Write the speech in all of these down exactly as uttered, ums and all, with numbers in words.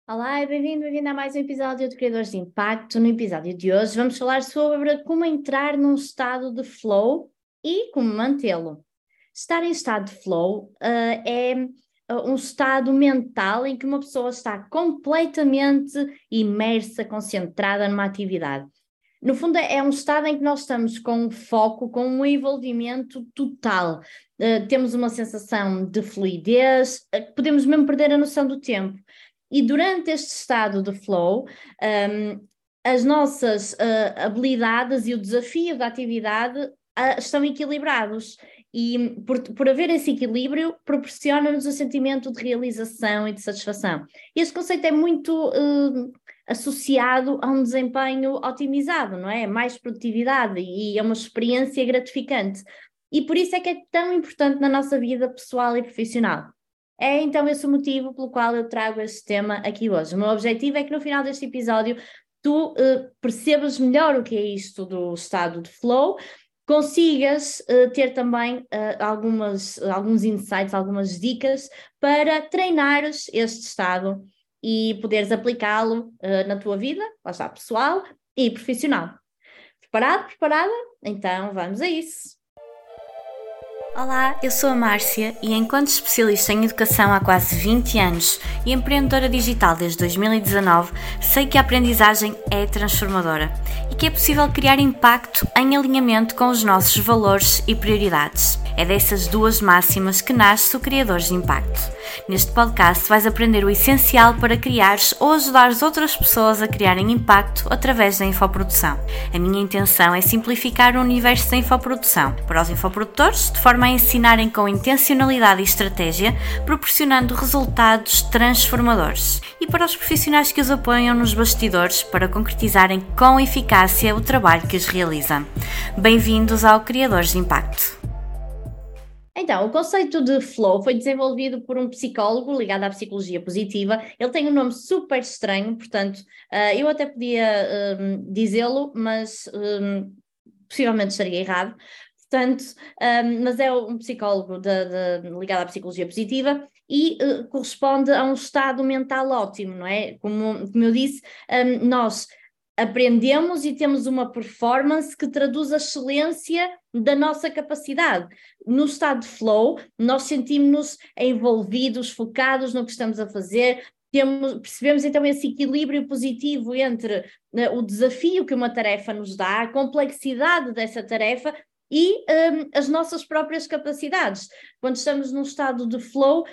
Olá e bem-vindo, bem-vindo a mais um episódio de Criadores de Impacto. No episódio de hoje vamos falar sobre como entrar num estado de flow e como mantê-lo. Estar em estado de flow uh, é uh, um estado mental em que uma pessoa está completamente imersa, concentrada numa atividade. No fundo, é um estado em que nós estamos com um foco, com um envolvimento total. Uh, temos uma sensação de fluidez, uh, podemos mesmo perder a noção do tempo. E durante este estado de flow, um, as nossas uh, habilidades e o desafio da atividade uh, estão equilibrados. E por, por haver esse equilíbrio, proporciona-nos o sentimento de realização e de satisfação. Este conceito é muito uh, associado a um desempenho otimizado, não é? Mais produtividade e é uma experiência gratificante. E por isso é que é tão importante na nossa vida pessoal e profissional. É então esse o motivo pelo qual eu trago este tema aqui hoje. O meu objetivo é que no final deste episódio tu uh, percebas melhor o que é isto do estado de flow, consigas uh, ter também uh, algumas, alguns insights, algumas dicas para treinares este estado e poderes aplicá-lo uh, na tua vida, lá está, pessoal e profissional. Preparado? Preparada? Então vamos a isso. Olá, eu sou a Márcia e enquanto especialista em educação há quase vinte anos e empreendedora digital desde dois mil e dezanove, sei que a aprendizagem é transformadora e que é possível criar impacto em alinhamento com os nossos valores e prioridades. É dessas duas máximas que nasce o Criadores de Impacto. Neste podcast vais aprender o essencial para criares ou ajudares outras pessoas a criarem impacto através da infoprodução. A minha intenção é simplificar o universo da infoprodução para os infoprodutores, de forma a ensinarem com intencionalidade e estratégia, proporcionando resultados transformadores. E para os profissionais que os apoiam nos bastidores para concretizarem com eficácia o trabalho que os realiza. Bem-vindos ao Criadores de Impacto. Então, o conceito de flow foi desenvolvido por um psicólogo ligado à psicologia positiva. Ele tem um nome super estranho, portanto, uh, eu até podia um, dizê-lo, mas um, possivelmente estaria errado. Portanto, um, mas é um psicólogo de, de, ligado à psicologia positiva e uh, corresponde a um estado mental ótimo, não é? Como, como eu disse, um, nós aprendemos e temos uma performance que traduz a excelência da nossa capacidade. No estado de flow, nós sentimos-nos envolvidos, focados no que estamos a fazer, temos, percebemos então esse equilíbrio positivo entre uh, o desafio que uma tarefa nos dá, a complexidade dessa tarefa e um, as nossas próprias capacidades. Quando estamos num estado de flow,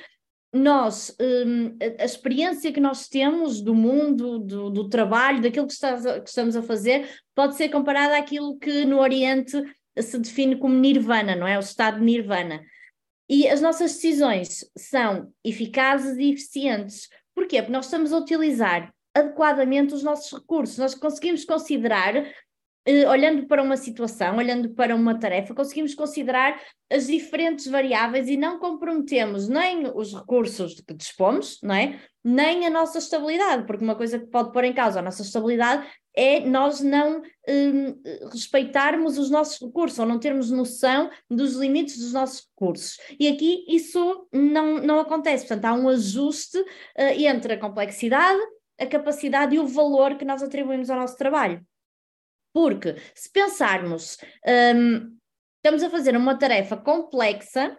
nós, um, a, a experiência que nós temos do mundo, do, do trabalho, daquilo que, estás a, que estamos a fazer, pode ser comparada àquilo que no Oriente se define como nirvana, não é? O estado de nirvana. E as nossas decisões são eficazes e eficientes. Porquê? Porque nós estamos a utilizar adequadamente os nossos recursos. Nós conseguimos considerar, Uh, olhando para uma situação, olhando para uma tarefa, conseguimos considerar as diferentes variáveis e não comprometemos nem os recursos de que dispomos, não é? Nem a nossa estabilidade, porque uma coisa que pode pôr em causa a nossa estabilidade é nós não um, respeitarmos os nossos recursos ou não termos noção dos limites dos nossos recursos. E aqui isso não, não acontece, portanto há um ajuste uh, entre a complexidade, a capacidade e o valor que nós atribuímos ao nosso trabalho. Porque se pensarmos, um, estamos a fazer uma tarefa complexa,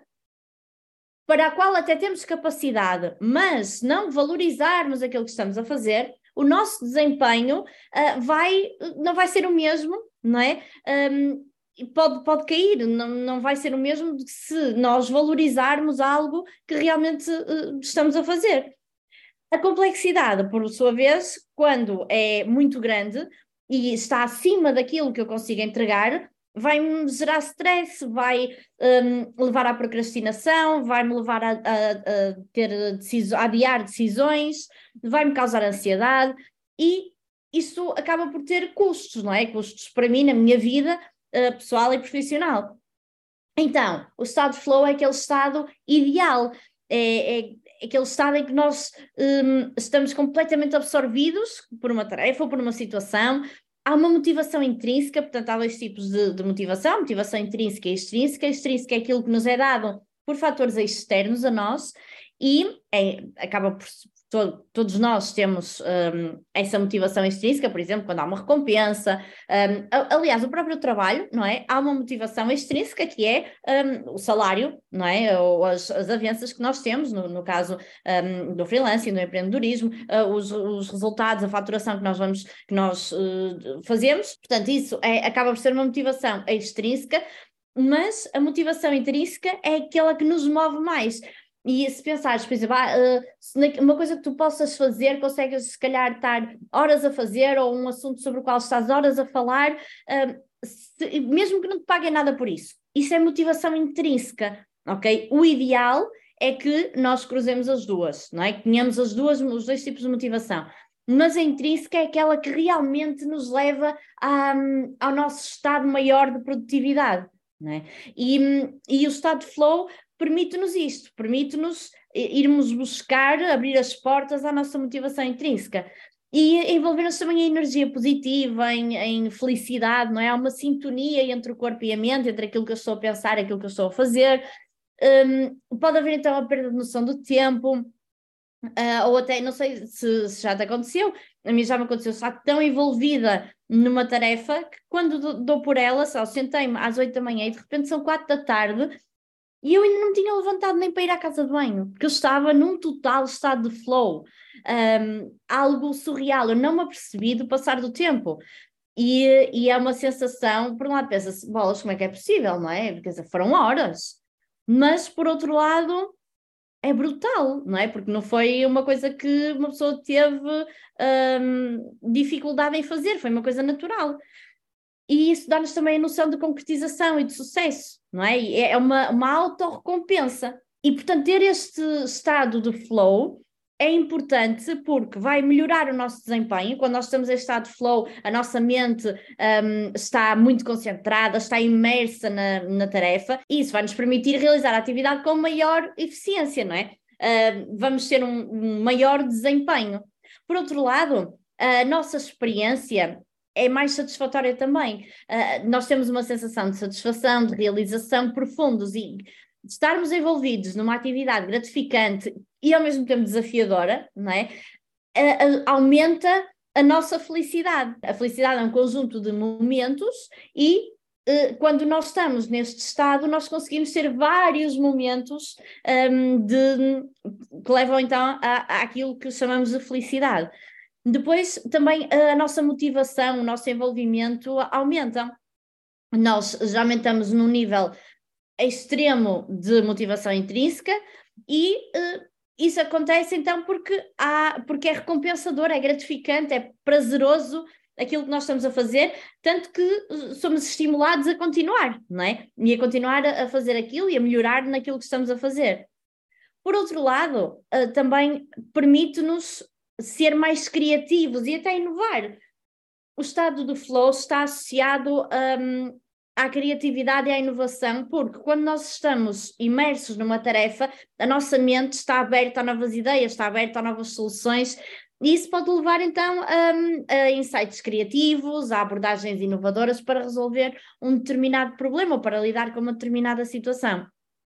para a qual até temos capacidade, mas não valorizarmos aquilo que estamos a fazer, o nosso desempenho uh, vai, não vai ser o mesmo, não é? Um, pode, pode cair, não, não vai ser o mesmo se nós valorizarmos algo que realmente uh, estamos a fazer. A complexidade, por sua vez, quando é muito grande, e está acima daquilo que eu consigo entregar, vai-me gerar stress, vai um, levar à procrastinação, vai-me levar a, a, a ter decisões, a adiar decisões, vai-me causar ansiedade e isso acaba por ter custos, não é? Custos para mim, na minha vida uh, pessoal e profissional. Então, o estado de flow é aquele estado ideal, é, é aquele estado em que nós um, estamos completamente absorvidos por uma tarefa ou por uma situação. Há uma motivação intrínseca, portanto há dois tipos de, de motivação, motivação intrínseca e extrínseca. A extrínseca é aquilo que nos é dado por fatores externos a nós e é, acaba por to- todos nós temos um, essa motivação extrínseca, por exemplo, quando há uma recompensa. Um, a- aliás, o próprio trabalho, não é? Há uma motivação extrínseca que é um, o salário, não é? Ou as, as avanças que nós temos, no, no caso um, do freelancing, do empreendedorismo, uh, os, os resultados, a faturação que nós vamos, que nós uh, fazemos. Portanto, isso é, acaba por ser uma motivação extrínseca, mas a motivação intrínseca é aquela que nos move mais. E se pensares, por exemplo, ah, uh, se na- uma coisa que tu possas fazer, consegues se calhar estar horas a fazer, ou um assunto sobre o qual estás horas a falar, uh, se- mesmo que não te paguem nada por isso. Isso é motivação intrínseca, ok? O ideal é que nós cruzemos as duas, não é? Que tenhamos as duas, os dois tipos de motivação. Mas a intrínseca é aquela que realmente nos leva a, ao nosso estado maior de produtividade, não é? E, e o estado de flow permite-nos isto, permite-nos irmos buscar, abrir as portas à nossa motivação intrínseca. E envolver-nos também em energia positiva, em, em felicidade, não é? Há uma sintonia entre o corpo e a mente, entre aquilo que eu estou a pensar e aquilo que eu estou a fazer. Um, pode haver então a perda de noção do tempo, uh, ou até, não sei se, se já te aconteceu, a mim já me aconteceu, estar tão envolvida numa tarefa que quando dou, dou por ela, só sentei-me às oito da manhã e de repente são quatro da tarde e eu ainda não me tinha levantado nem para ir à casa de banho, porque eu estava num total estado de flow, um, algo surreal, eu não me apercebi do passar do tempo. E, e é uma sensação, por um lado pensa-se, bolas, como é que é possível, não é? Quer dizer, foram horas. Mas, por outro lado, é brutal, não é? Porque não foi uma coisa que uma pessoa teve um, dificuldade em fazer, foi uma coisa natural. E isso dá-nos também a noção de concretização e de sucesso, não é? E é uma, uma autorrecompensa. E, portanto, ter este estado de flow é importante porque vai melhorar o nosso desempenho. Quando nós estamos em estado de flow, a nossa mente um, está muito concentrada, está imersa na, na tarefa, e isso vai nos permitir realizar a atividade com maior eficiência, não é? Uh, vamos ter um, um maior desempenho. Por outro lado, a nossa experiência é mais satisfatória também. Uh, nós temos uma sensação de satisfação, de realização profundos, e estarmos envolvidos numa atividade gratificante e ao mesmo tempo desafiadora, não é? Uh, uh, aumenta a nossa felicidade. A felicidade é um conjunto de momentos e uh, quando nós estamos neste estado, nós conseguimos ter vários momentos um, de, que levam então a, a aquilo que chamamos de felicidade. Depois também a nossa motivação, o nosso envolvimento aumentam. Nós já aumentamos num nível extremo de motivação intrínseca e uh, isso acontece então porque, há, porque é recompensador, é gratificante, é prazeroso aquilo que nós estamos a fazer, tanto que somos estimulados a continuar, não é? E a continuar a, a fazer aquilo e a melhorar naquilo que estamos a fazer. Por outro lado, uh, também permite-nos ser mais criativos e até inovar. O estado de flow está associado um, à criatividade e à inovação, porque quando nós estamos imersos numa tarefa, a nossa mente está aberta a novas ideias, está aberta a novas soluções, e isso pode levar então um, a insights criativos, a abordagens inovadoras para resolver um determinado problema ou para lidar com uma determinada situação.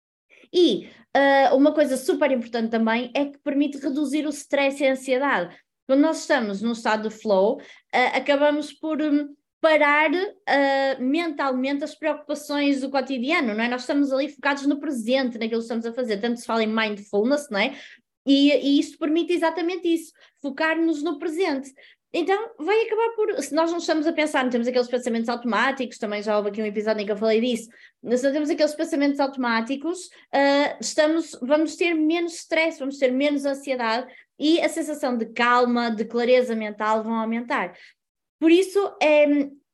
E uh, uma coisa super importante também é que permite reduzir o stress e a ansiedade. Quando nós estamos num estado de flow, uh, acabamos por um, parar uh, mentalmente as preocupações do cotidiano, não é? Nós estamos ali focados no presente, naquilo que estamos a fazer. Tanto se fala em mindfulness, não é? E, e isto permite exatamente isso, focar-nos no presente. Então vai acabar por, se nós não estamos a pensar, não temos aqueles pensamentos automáticos, também já houve aqui um episódio em que eu falei disso, se não temos aqueles pensamentos automáticos, uh, estamos, vamos ter menos stress, vamos ter menos ansiedade e a sensação de calma, de clareza mental vão aumentar. Por isso, é,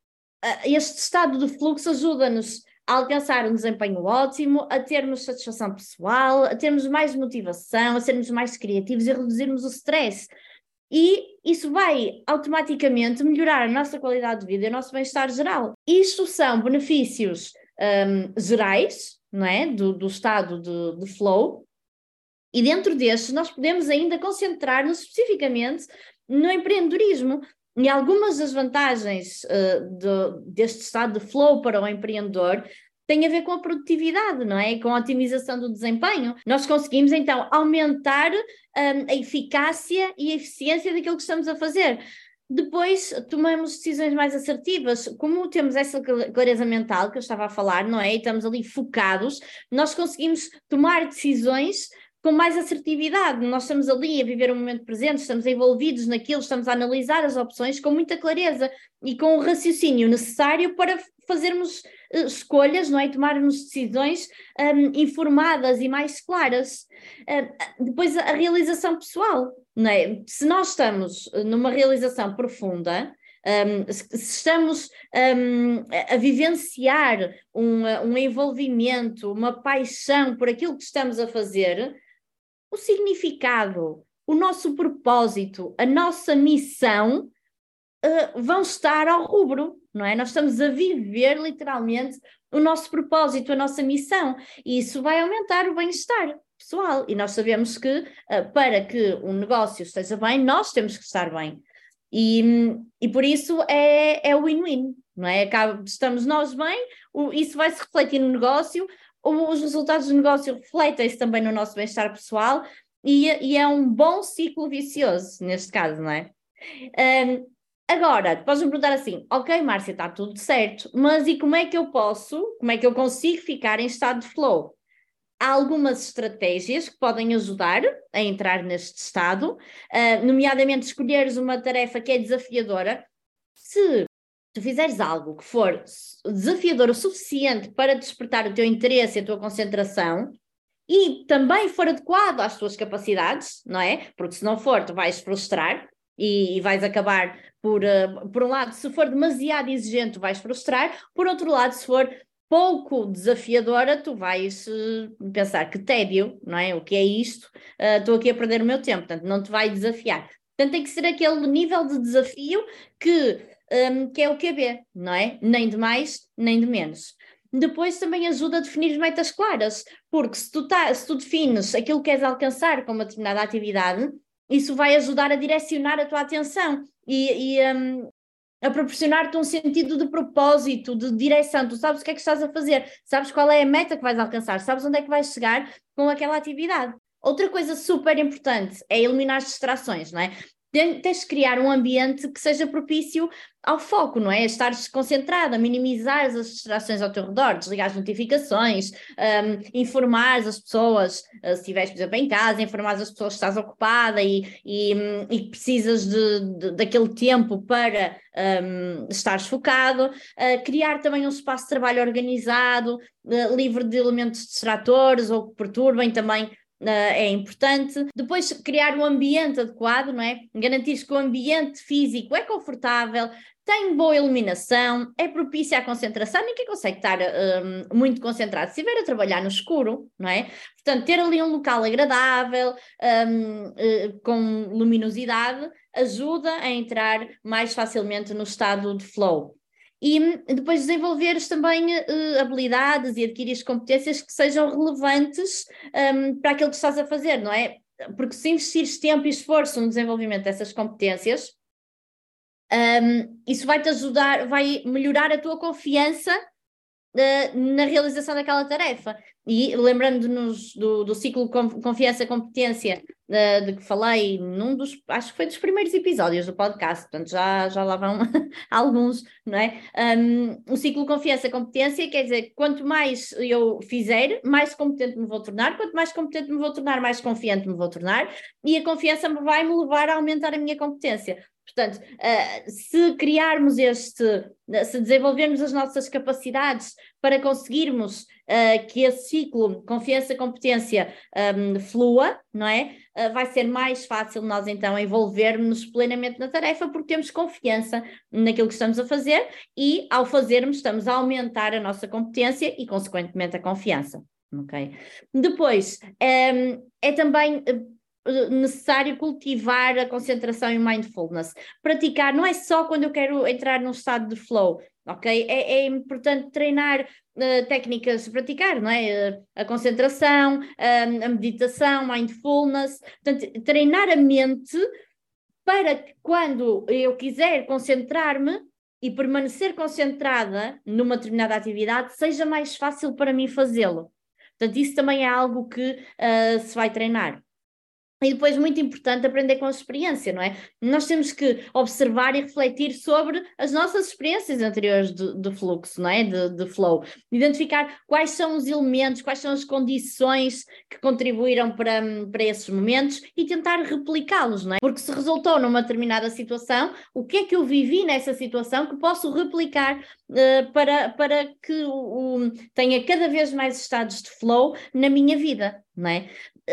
este estado de fluxo ajuda-nos a alcançar um desempenho ótimo, a termos satisfação pessoal, a termos mais motivação, a sermos mais criativos e a reduzirmos o stress. E isso vai automaticamente melhorar a nossa qualidade de vida e o nosso bem-estar geral. Isto são benefícios um, gerais, não é? do, do estado de, de flow, e dentro destes nós podemos ainda concentrar-nos especificamente no empreendedorismo. E algumas das vantagens uh, de, deste estado de flow para o empreendedor tem a ver com a produtividade, não é? Com a otimização do desempenho. Nós conseguimos, então, aumentar um, a eficácia e a eficiência daquilo que estamos a fazer. Depois tomamos decisões mais assertivas. Como temos essa clareza mental que eu estava a falar, não é? E estamos ali focados, nós conseguimos tomar decisões com mais assertividade. Nós estamos ali a viver o momento presente, estamos envolvidos naquilo, estamos a analisar as opções com muita clareza e com o raciocínio necessário para fazermos uh, escolhas, não é? E tomarmos decisões um, informadas e mais claras. Uh, depois a, a realização pessoal, não é? Se nós estamos numa realização profunda, um, se, se estamos um, a, a vivenciar um, um envolvimento, uma paixão por aquilo que estamos a fazer, o significado, o nosso propósito, a nossa missão uh, vão estar ao rubro, não é? Nós estamos a viver literalmente o nosso propósito, a nossa missão, e isso vai aumentar o bem-estar pessoal, e nós sabemos que uh, para que um negócio esteja bem, nós temos que estar bem, e, e por isso é, é win-win, não é? Acaba, estamos nós bem, o, isso vai se refletir no negócio, os resultados do negócio refletem-se também no nosso bem-estar pessoal, e, e é um bom ciclo vicioso, neste caso, não é? Um, agora, podes-me perguntar assim, ok, Márcia, está tudo certo, mas e como é que eu posso, como é que eu consigo ficar em estado de flow? Há algumas estratégias que podem ajudar a entrar neste estado, uh, nomeadamente escolheres uma tarefa que é desafiadora. Se tu fizeres algo que for desafiador o suficiente para despertar o teu interesse e a tua concentração e também for adequado às tuas capacidades, não é? Porque se não for, tu vais frustrar e, e vais acabar por, uh, por um lado, se for demasiado exigente, tu vais frustrar, por outro lado, se for pouco desafiadora, tu vais uh, pensar que tédio, não é? O que é isto? Uh, estou aqui a perder o meu tempo, portanto, não te vai desafiar. Portanto, tem que ser aquele nível de desafio que Um, que é o Q B, não é? Nem de mais, nem de menos. Depois também ajuda a definir metas claras, porque se tu, tá, se tu defines aquilo que queres alcançar com uma determinada atividade, isso vai ajudar a direcionar a tua atenção e, e um, a proporcionar-te um sentido de propósito, de direção. Tu sabes o que é que estás a fazer, sabes qual é a meta que vais alcançar, sabes onde é que vais chegar com aquela atividade. Outra coisa super importante é eliminar as distrações, não é? Tens de criar um ambiente que seja propício ao foco, não é? Estares concentrada, minimizar as distrações ao teu redor, desligar as notificações, um, informar as pessoas, uh, se estiveres, por exemplo, em casa, informar as pessoas que estás ocupada e, e, um, e que precisas de, de, daquele tempo para um, estares focado, uh, criar também um espaço de trabalho organizado, uh, livre de elementos distratores ou que perturbem também. Uh, é importante. Depois criar um ambiente adequado, não é? Garantir que o ambiente físico é confortável, tem boa iluminação, é propício à concentração. Ninguém consegue estar um, muito concentrado se estiver a trabalhar no escuro, não é? Portanto, ter ali um local agradável, um, uh, com luminosidade, ajuda a entrar mais facilmente no estado de flow. E depois desenvolveres também uh, habilidades e adquirires competências que sejam relevantes um, para aquilo que estás a fazer, não é? Porque se investires tempo e esforço no desenvolvimento dessas competências, um, isso vai-te ajudar, vai melhorar a tua confiança uh, na realização daquela tarefa. E lembrando-nos do, do ciclo confiança-competência uh, de que falei num dos, acho que foi dos primeiros episódios do podcast, portanto já, já lá vão alguns, não é? Um, o ciclo confiança-competência quer dizer, quanto mais eu fizer, mais competente me vou tornar, quanto mais competente me vou tornar, mais confiante me vou tornar, e a confiança vai-me levar a aumentar a minha competência. Portanto, uh, se criarmos este, uh, se desenvolvermos as nossas capacidades para conseguirmos uh, que esse ciclo confiança-competência um, flua, não é? Uh, vai ser mais fácil nós então envolvermos plenamente na tarefa porque temos confiança naquilo que estamos a fazer e ao fazermos estamos a aumentar a nossa competência e consequentemente a confiança, ok? Depois, um, é também necessário cultivar a concentração e o mindfulness. Praticar não é só quando eu quero entrar num estado de flow, ok? É, é importante treinar uh, técnicas, praticar, não é? Uh, a concentração, uh, a meditação, mindfulness, portanto, treinar a mente para que quando eu quiser concentrar-me, e permanecer concentrada numa determinada atividade seja mais fácil para mim fazê-lo. Portanto, isso também é algo que uh, se vai treinar. E depois, muito importante, aprender com a experiência, não é? Nós temos que observar e refletir sobre as nossas experiências anteriores de, de fluxo, não é? De, de flow. Identificar quais são os elementos, quais são as condições que contribuíram para, para esses momentos e tentar replicá-los, não é? Porque se resultou numa determinada situação, o que é que eu vivi nessa situação que posso replicar uh, para, para que o, o, tenha cada vez mais estados de flow na minha vida, não é?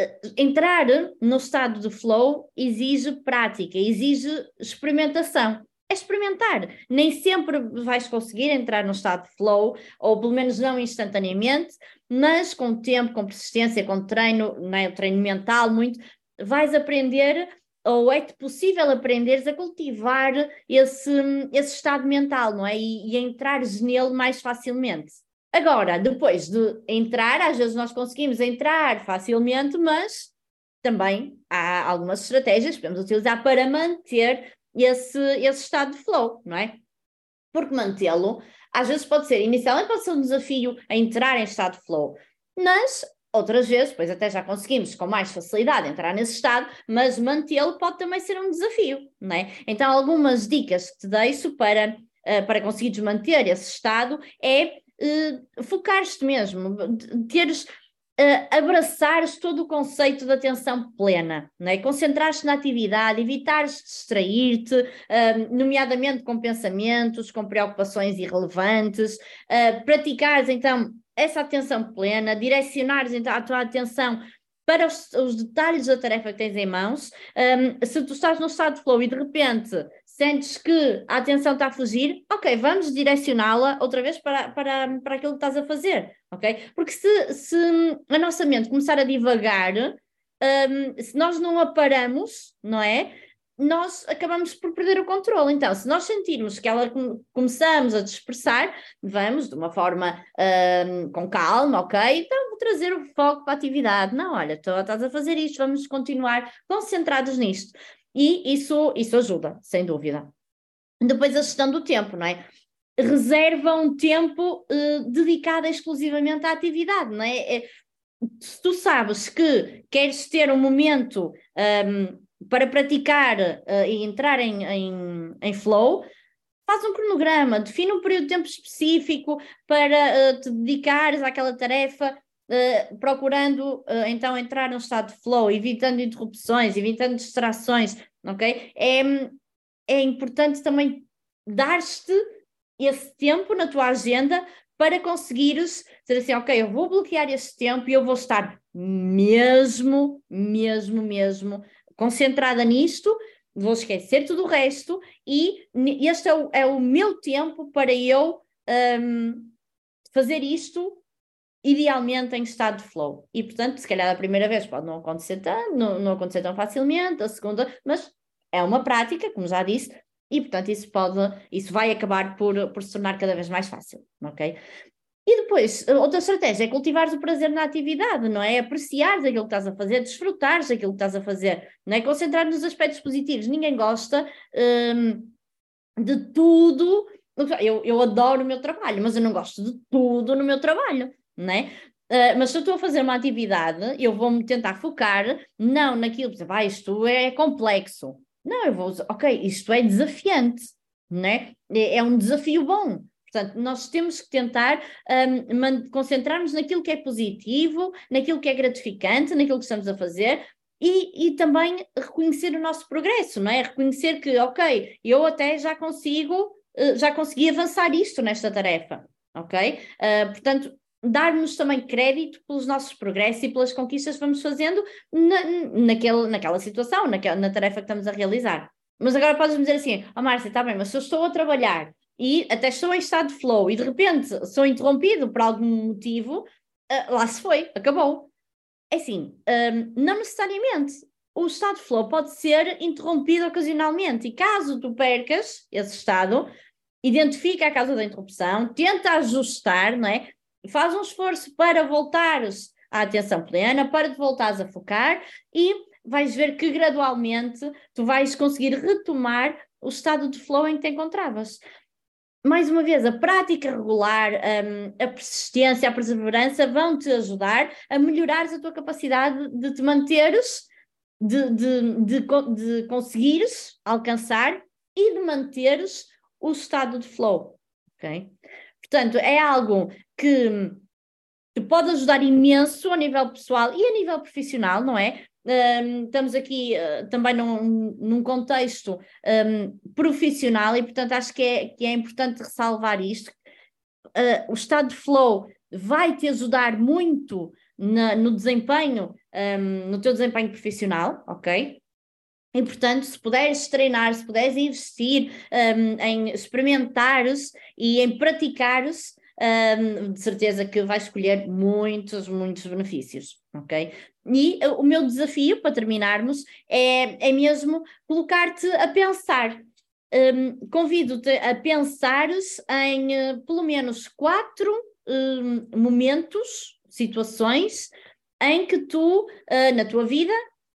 Entrar no estado de flow exige prática, exige experimentação. É experimentar. Nem sempre vais conseguir entrar no estado de flow, ou pelo menos não instantaneamente, mas com tempo, com persistência, com treino, não é? O treino mental, muito, vais aprender, ou é-te possível aprenderes a cultivar esse, esse estado mental, não é? E, e a entrares nele mais facilmente. Agora, depois de entrar, às vezes nós conseguimos entrar facilmente, mas também há algumas estratégias que podemos utilizar para manter esse, esse estado de flow, não é? Porque mantê-lo, às vezes pode ser, inicialmente pode ser um desafio a entrar em estado de flow, mas outras vezes, pois até já conseguimos com mais facilidade entrar nesse estado, mas mantê-lo pode também ser um desafio, não é? Então, algumas dicas que te deixo para, uh, para conseguires manter esse estado é Uh, focares-te mesmo, teres, uh, abraçares todo o conceito de atenção plena, não é? Concentrares-te na atividade, evitares distrair-te, uh, nomeadamente com pensamentos, com preocupações irrelevantes, uh, praticares então essa atenção plena, direcionares então a tua atenção para os, os detalhes da tarefa que tens em mãos. Um, se tu estás no estado de flow e de repente sentes que a atenção está a fugir, ok, vamos direcioná-la outra vez para, para, para aquilo que estás a fazer, ok? Porque se, se a nossa mente começar a divagar, um, se nós não a paramos, não é? Nós acabamos por perder o controle. Então, se nós sentirmos que ela começamos a dispersar, vamos de uma forma um, com calma, ok? Então, vou trazer o foco para a atividade. Não, olha, tu estás a fazer isto, vamos continuar concentrados nisto. E isso, isso ajuda, sem dúvida. Depois a gestão do tempo, não é? Reserva um tempo uh, dedicado exclusivamente à atividade, não é? é? Se tu sabes que queres ter um momento um, para praticar uh, e entrar em, em, em flow, faz um cronograma, define um período de tempo específico para uh, te dedicares àquela tarefa, Uh, procurando uh, então entrar num estado de flow, evitando interrupções, evitando distrações, ok? É, é importante também dar-te esse tempo na tua agenda para conseguires dizer assim, ok, eu vou bloquear este tempo e eu vou estar mesmo, mesmo, mesmo concentrada nisto, vou esquecer tudo o resto e este é o, é o meu tempo para eu um, fazer isto idealmente em estado de flow. E, portanto, se calhar a primeira vez pode não acontecer tão, não, não acontecer tão facilmente, a segunda, mas é uma prática, como já disse, e, portanto, isso pode, isso vai acabar por, por se tornar cada vez mais fácil, ok? E depois, outra estratégia é cultivares o prazer na atividade, não é? Apreciares aquilo que estás a fazer, desfrutares aquilo que estás a fazer, não é? Concentrar nos aspectos positivos. Ninguém gosta hum, de tudo. Eu, eu adoro o meu trabalho, mas eu não gosto de tudo no meu trabalho. Não é? Uh, mas se eu estou a fazer uma atividade, eu vou-me tentar focar, não naquilo, por exemplo, ah, isto é complexo. Não, eu vou, ok, isto é desafiante, não é? É, é um desafio bom. Portanto, nós temos que tentar um, concentrar-nos naquilo que é positivo, naquilo que é gratificante, naquilo que estamos a fazer e, e também reconhecer o nosso progresso, não é? Reconhecer que, ok, eu até já consigo, uh, já consegui avançar isto nesta tarefa, ok? Uh, portanto, dar-nos também crédito pelos nossos progressos e pelas conquistas que vamos fazendo na, naquele, naquela situação, naquela, na tarefa que estamos a realizar. Mas agora podes-me dizer assim, ó oh, Márcia, está bem, mas se eu estou a trabalhar e até estou em estado de flow e de repente sou interrompido por algum motivo, uh, lá se foi, acabou. É assim, um, não necessariamente. O estado de flow pode ser interrompido ocasionalmente e caso tu percas esse estado, identifica a causa da interrupção, tenta ajustar, não é? Faz um esforço para voltares à atenção plena, para te voltares a focar e vais ver que gradualmente tu vais conseguir retomar o estado de flow em que te encontravas. mais uma vez, a prática regular, um, a persistência, a perseverança vão te ajudar a melhorares a tua capacidade de te manteres, de, de, de, de conseguires alcançar e de manteres o estado de flow, ok? Portanto, é algo que te pode ajudar imenso a nível pessoal e a nível profissional, não é? Um, estamos aqui uh, também num, num contexto um, profissional e, portanto, acho que é, que é importante ressalvar isto. Uh, o estado de flow vai te ajudar muito na, no desempenho, um, no teu desempenho profissional, ok? E, portanto, se puderes treinar, se puderes investir um, em experimentares e em praticares, um, de certeza que vais escolher muitos, muitos benefícios, ok? E uh, o meu desafio, para terminarmos, é, é mesmo colocar-te a pensar. Um, convido-te a pensares em uh, pelo menos quatro um, momentos, situações, em que tu, uh, na tua vida,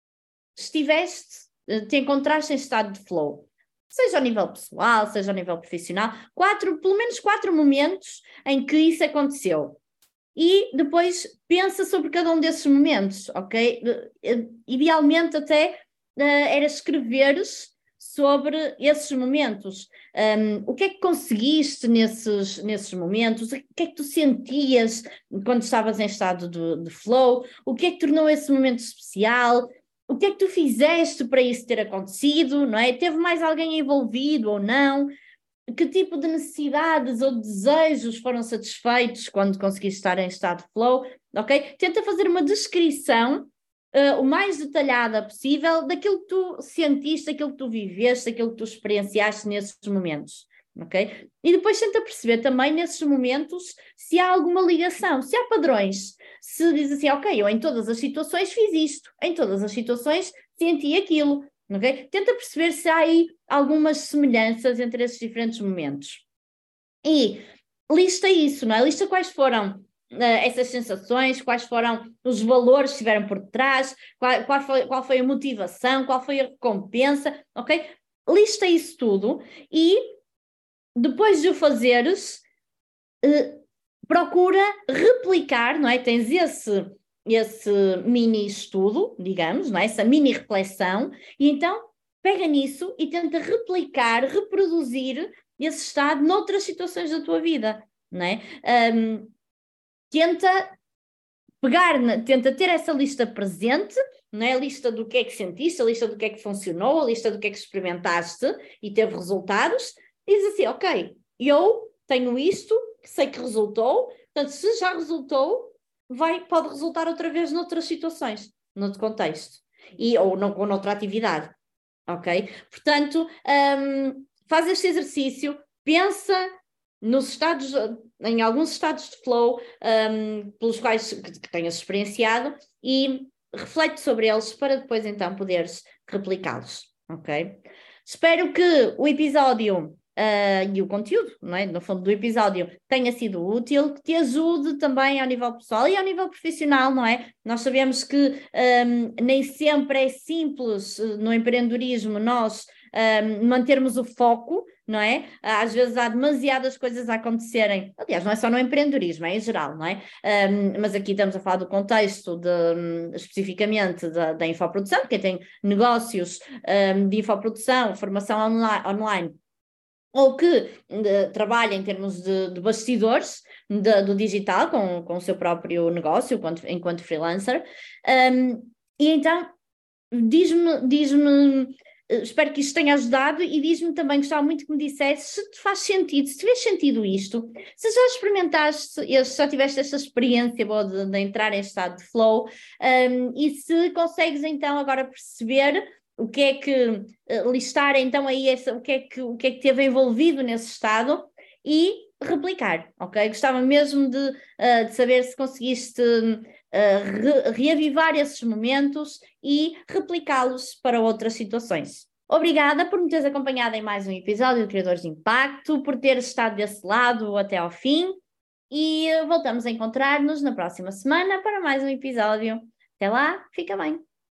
estiveste, te encontraste em estado de flow, seja ao nível pessoal, seja ao nível profissional, quatro, pelo menos quatro momentos em que isso aconteceu. E depois pensa sobre cada um desses momentos, ok? Idealmente até uh, era escreveres sobre esses momentos. Um, o que é que conseguiste nesses, nesses momentos? O que é que tu sentias quando estavas em estado de, de flow? O que é que tornou esse momento especial? O que é que tu fizeste para isso ter acontecido, não é? Teve mais alguém envolvido ou não? Que tipo de necessidades ou desejos foram satisfeitos quando conseguiste estar em estado de flow, ok? Tenta fazer uma descrição uh, o mais detalhada possível daquilo que tu sentiste, daquilo que tu viveste, daquilo que tu experienciaste nesses momentos, ok? E depois tenta perceber também nesses momentos se há alguma ligação, se há padrões, se diz assim, ok, eu em todas as situações fiz isto, em todas as situações senti aquilo, ok? Tenta perceber se há aí algumas semelhanças entre esses diferentes momentos. E lista isso, não é? Lista quais foram uh, essas sensações, quais foram os valores que estiveram por trás, qual, qual, foi, qual foi a motivação, qual foi a recompensa, ok? Lista isso tudo e depois de o fazeres, uh, procura replicar, não é? Tens esse, esse mini estudo, digamos, não é? Essa mini reflexão, e então pega nisso e tenta replicar, reproduzir esse estado noutras situações da tua vida, não é? Um, tenta pegar, tenta ter essa lista presente, não é? A lista do que é que sentiste, a lista do que é que funcionou, a lista do que é que experimentaste e teve resultados, e diz assim, ok, eu tenho isto, sei que resultou, portanto, se já resultou, vai, pode resultar outra vez noutras situações, noutro contexto, e, ou, no, ou noutra atividade, ok? Portanto, um, faz este exercício, pensa nos estados, em alguns estados de flow um, pelos quais que, que tenhas experienciado e reflete sobre eles para depois então poderes replicá-los, ok? Espero que o episódio uh, e o conteúdo, não é? No fundo do episódio, tenha sido útil, que te ajude também ao nível pessoal e ao nível profissional, não é? Nós sabemos que um, nem sempre é simples no empreendedorismo nós um, mantermos o foco, não é? Às vezes há demasiadas coisas a acontecerem, aliás, não é só no empreendedorismo, é em geral, não é? Um, mas aqui estamos a falar do contexto de, um, especificamente da, da infoprodução, quem tem negócios um, de infoprodução, formação online, online ou que de, trabalha em termos de, de bastidores de, do digital com, com o seu próprio negócio enquanto, enquanto freelancer, um, e então diz-me, diz-me espero que isto tenha ajudado e diz-me também, gostava muito que me dissesse se te faz sentido, se tiveres sentido isto, se já experimentaste, se já tiveste esta experiência boa de, de entrar em estado de flow um, e se consegues então agora perceber o que é que, listar então aí essa, o, que é que, o que é que teve envolvido nesse estado e replicar, ok? Gostava mesmo de, uh, de saber se conseguiste uh, re reavivar esses momentos e replicá-los para outras situações. Obrigada por me teres acompanhado em mais um episódio de Criadores de Impacto, por teres estado desse lado até ao fim e voltamos a encontrar-nos na próxima semana para mais um episódio. Até lá, fica bem!